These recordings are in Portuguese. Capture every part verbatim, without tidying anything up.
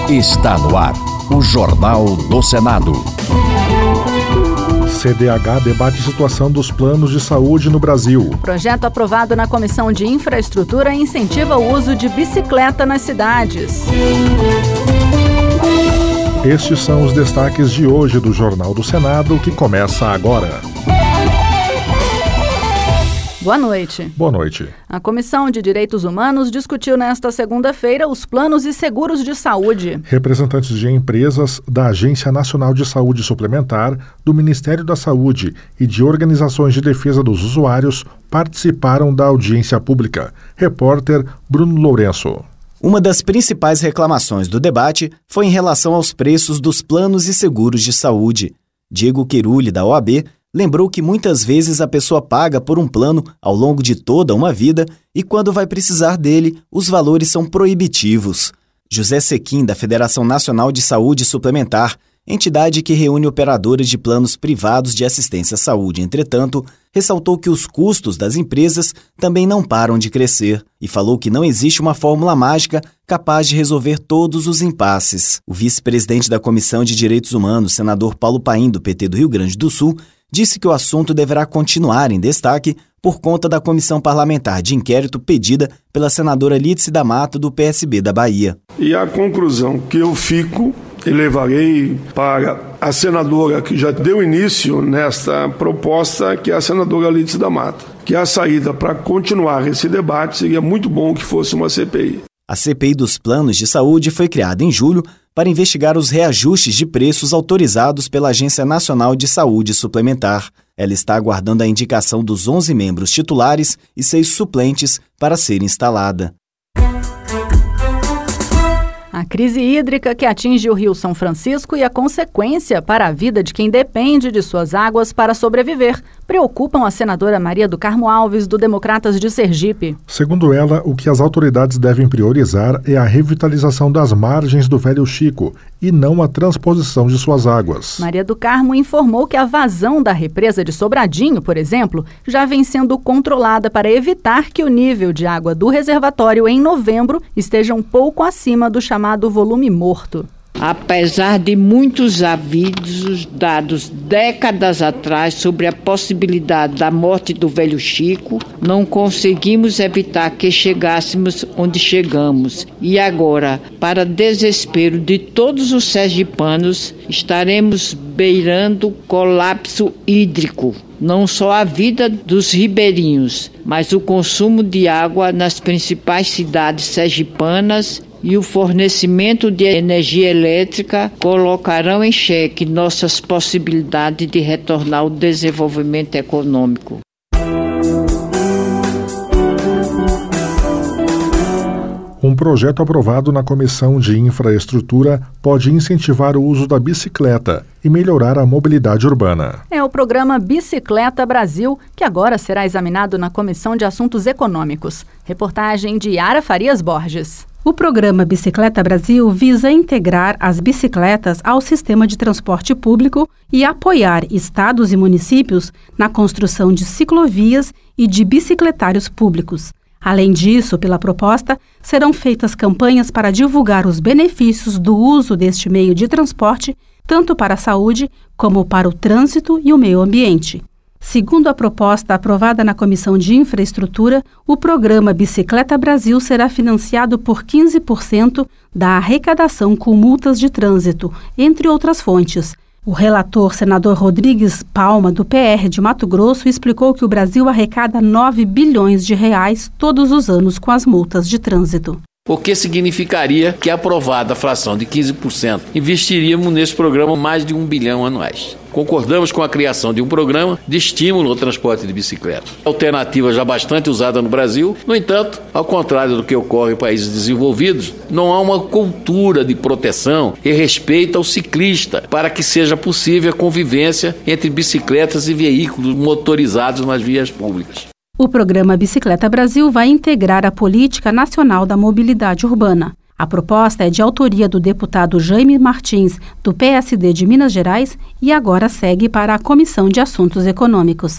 Está no ar o Jornal do Senado. C D H debate situação dos planos de saúde no Brasil. Projeto aprovado na Comissão de Infraestrutura incentiva o uso de bicicleta nas cidades. Estes são os destaques de hoje do Jornal do Senado, que começa agora. Boa noite. Boa noite. A Comissão de Direitos Humanos discutiu nesta segunda-feira os planos e seguros de saúde. Representantes de empresas, da Agência Nacional de Saúde Suplementar, do Ministério da Saúde e de organizações de defesa dos usuários participaram da audiência pública. Repórter Bruno Lourenço. Uma das principais reclamações do debate foi em relação aos preços dos planos e seguros de saúde. Diego Querulli, da O A B, lembrou que muitas vezes a pessoa paga por um plano ao longo de toda uma vida e quando vai precisar dele, os valores são proibitivos. José Sequim, da Federação Nacional de Saúde Suplementar, entidade que reúne operadores de planos privados de assistência à saúde, entretanto, ressaltou que os custos das empresas também não param de crescer e falou que não existe uma fórmula mágica capaz de resolver todos os impasses. O vice-presidente da Comissão de Direitos Humanos, senador Paulo Paim, do P T do Rio Grande do Sul, disse que o assunto deverá continuar em destaque por conta da comissão parlamentar de inquérito pedida pela senadora Lídice da Mata, do P S B da Bahia. E a conclusão que eu fico e levarei para a senadora que já deu início nesta proposta, que é a senadora Lídice da Mata, que a saída para continuar esse debate seria muito bom que fosse uma C P I. A C P I dos planos de saúde foi criada em julho para investigar os reajustes de preços autorizados pela Agência Nacional de Saúde Suplementar. Ela está aguardando a indicação dos onze membros titulares e seis suplentes para ser instalada. A crise hídrica que atinge o Rio São Francisco e a consequência para a vida de quem depende de suas águas para sobreviver preocupam a senadora Maria do Carmo Alves, do Democratas de Sergipe. Segundo ela, o que as autoridades devem priorizar é a revitalização das margens do Velho Chico e não a transposição de suas águas. Maria do Carmo informou que a vazão da represa de Sobradinho, por exemplo, já vem sendo controlada para evitar que o nível de água do reservatório em novembro esteja um pouco acima do chamado volume morto. Apesar de muitos avisos dados décadas atrás sobre a possibilidade da morte do Velho Chico, não conseguimos evitar que chegássemos onde chegamos. E agora, para desespero de todos os sergipanos, estaremos beirando colapso hídrico. Não só a vida dos ribeirinhos, mas o consumo de água nas principais cidades sergipanas e o fornecimento de energia elétrica colocarão em xeque nossas possibilidades de retornar ao desenvolvimento econômico. Um projeto aprovado na Comissão de Infraestrutura pode incentivar o uso da bicicleta e melhorar a mobilidade urbana. É o programa Bicicleta Brasil, que agora será examinado na Comissão de Assuntos Econômicos. Reportagem de Yara Farias Borges. O programa Bicicleta Brasil visa integrar as bicicletas ao sistema de transporte público e apoiar estados e municípios na construção de ciclovias e de bicicletários públicos. Além disso, pela proposta, serão feitas campanhas para divulgar os benefícios do uso deste meio de transporte, tanto para a saúde como para o trânsito e o meio ambiente. Segundo a proposta aprovada na Comissão de Infraestrutura, o programa Bicicleta Brasil será financiado por quinze por cento da arrecadação com multas de trânsito, entre outras fontes. O relator, senador Rodrigues Palma, do P R de Mato Grosso, explicou que o Brasil arrecada nove bilhões de reais todos os anos com as multas de trânsito. O que significaria que, aprovada a fração de quinze por cento, investiríamos nesse programa mais de um bilhão anuais. Concordamos com a criação de um programa de estímulo ao transporte de bicicleta. Alternativa já bastante usada no Brasil. No entanto, ao contrário do que ocorre em países desenvolvidos, não há uma cultura de proteção e respeito ao ciclista para que seja possível a convivência entre bicicletas e veículos motorizados nas vias públicas. O programa Bicicleta Brasil vai integrar a Política Nacional da Mobilidade Urbana. A proposta é de autoria do deputado Jaime Martins, do P S D de Minas Gerais, e agora segue para a Comissão de Assuntos Econômicos.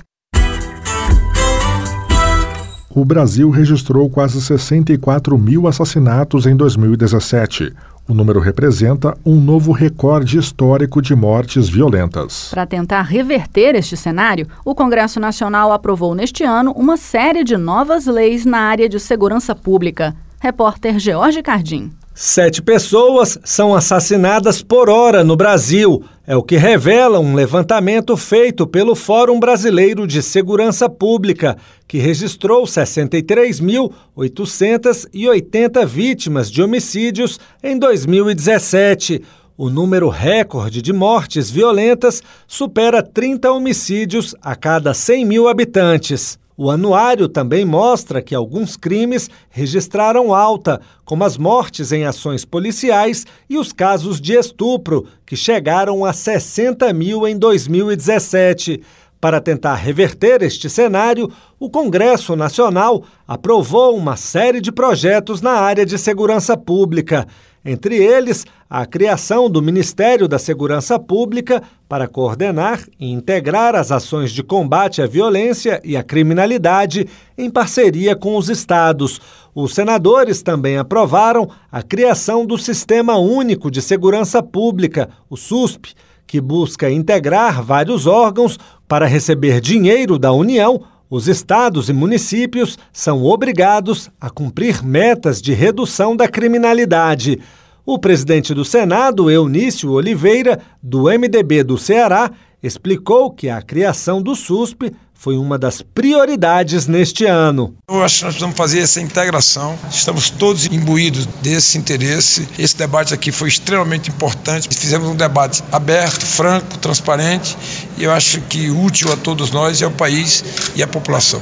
O Brasil registrou quase sessenta e quatro mil assassinatos em dois mil e dezessete. O número representa um novo recorde histórico de mortes violentas. Para tentar reverter este cenário, o Congresso Nacional aprovou neste ano uma série de novas leis na área de segurança pública. Repórter George Cardim. Sete pessoas são assassinadas por hora no Brasil. É o que revela um levantamento feito pelo Fórum Brasileiro de Segurança Pública, que registrou sessenta e três mil oitocentas e oitenta vítimas de homicídios em dois mil e dezessete. O número recorde de mortes violentas supera trinta homicídios a cada cem mil habitantes. O anuário também mostra que alguns crimes registraram alta, como as mortes em ações policiais e os casos de estupro, que chegaram a sessenta mil em dois mil e dezessete. Para tentar reverter este cenário, o Congresso Nacional aprovou uma série de projetos na área de segurança pública. Entre eles, a criação do Ministério da Segurança Pública para coordenar e integrar as ações de combate à violência e à criminalidade em parceria com os estados. Os senadores também aprovaram a criação do Sistema Único de Segurança Pública, o SUSP, que busca integrar vários órgãos para receber dinheiro da União. Os estados e municípios são obrigados a cumprir metas de redução da criminalidade. O presidente do Senado, Eunício Oliveira, do M D B do Ceará, explicou que a criação do SUSP foi uma das prioridades neste ano. Eu acho que nós precisamos fazer essa integração. Estamos todos imbuídos desse interesse. Esse debate aqui foi extremamente importante. Fizemos um debate aberto, franco, transparente e eu acho que útil a todos nós e ao país e à população.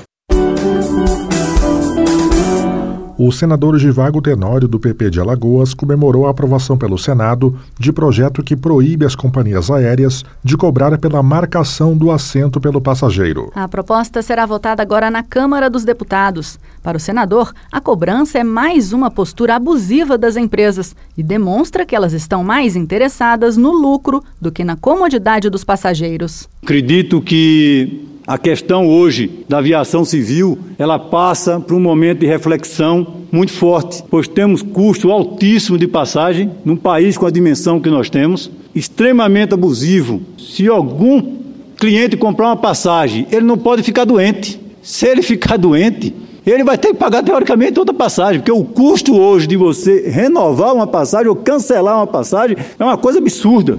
O senador Givago Tenório, do P P de Alagoas, comemorou a aprovação pelo Senado de projeto que proíbe as companhias aéreas de cobrar pela marcação do assento pelo passageiro. A proposta será votada agora na Câmara dos Deputados. Para o senador, a cobrança é mais uma postura abusiva das empresas e demonstra que elas estão mais interessadas no lucro do que na comodidade dos passageiros. Acredito que a questão hoje da aviação civil, ela passa por um momento de reflexão muito forte, pois temos custo altíssimo de passagem num país com a dimensão que nós temos, extremamente abusivo. Se algum cliente comprar uma passagem, ele não pode ficar doente. Se ele ficar doente, ele vai ter que pagar teoricamente outra passagem, porque o custo hoje de você renovar uma passagem ou cancelar uma passagem é uma coisa absurda.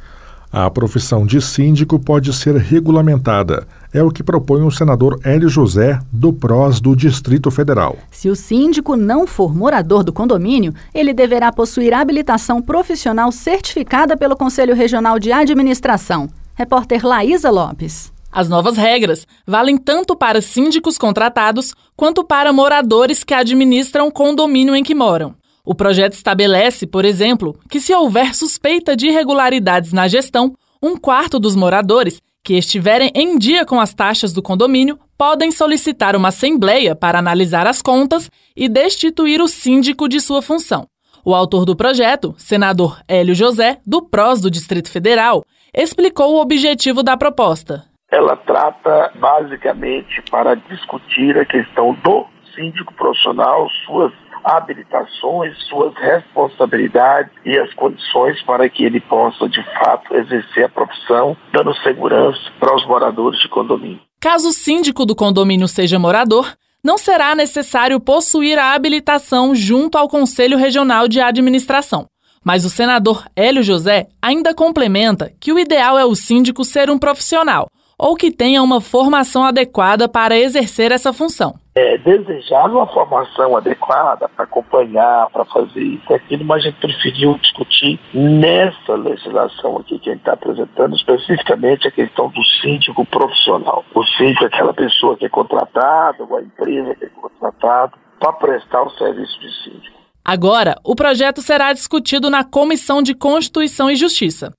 A profissão de síndico pode ser regulamentada. É o que propõe o senador Hélio José, do P R O S do Distrito Federal. Se o síndico não for morador do condomínio, ele deverá possuir habilitação profissional certificada pelo Conselho Regional de Administração. Repórter Laísa Lopes. As novas regras valem tanto para síndicos contratados quanto para moradores que administram o condomínio em que moram. O projeto estabelece, por exemplo, que se houver suspeita de irregularidades na gestão, um quarto dos moradores que estiverem em dia com as taxas do condomínio podem solicitar uma assembleia para analisar as contas e destituir o síndico de sua função. O autor do projeto, senador Hélio José, do P R O S do Distrito Federal, explicou o objetivo da proposta. Ela trata basicamente para discutir a questão do síndico profissional, suas habilitações, suas responsabilidades e as condições para que ele possa, de fato, exercer a profissão, dando segurança para os moradores de condomínio. Caso o síndico do condomínio seja morador, não será necessário possuir a habilitação junto ao Conselho Regional de Administração. Mas o senador Hélio José ainda complementa que o ideal é o síndico ser um profissional ou que tenha uma formação adequada para exercer essa função. É desejável uma formação adequada para acompanhar, para fazer isso e aquilo, mas a gente preferiu discutir nessa legislação aqui que a gente está apresentando, especificamente a questão do síndico profissional. O síndico é aquela pessoa que é contratada, ou a empresa que é contratada, para prestar o serviço de síndico. Agora, o projeto será discutido na Comissão de Constituição e Justiça.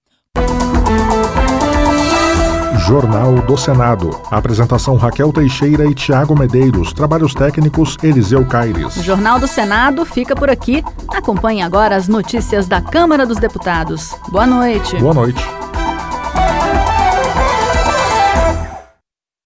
Jornal do Senado. Apresentação Raquel Teixeira e Tiago Medeiros. Trabalhos técnicos Eliseu Caires. O Jornal do Senado fica por aqui. Acompanhe agora as notícias da Câmara dos Deputados. Boa noite. Boa noite.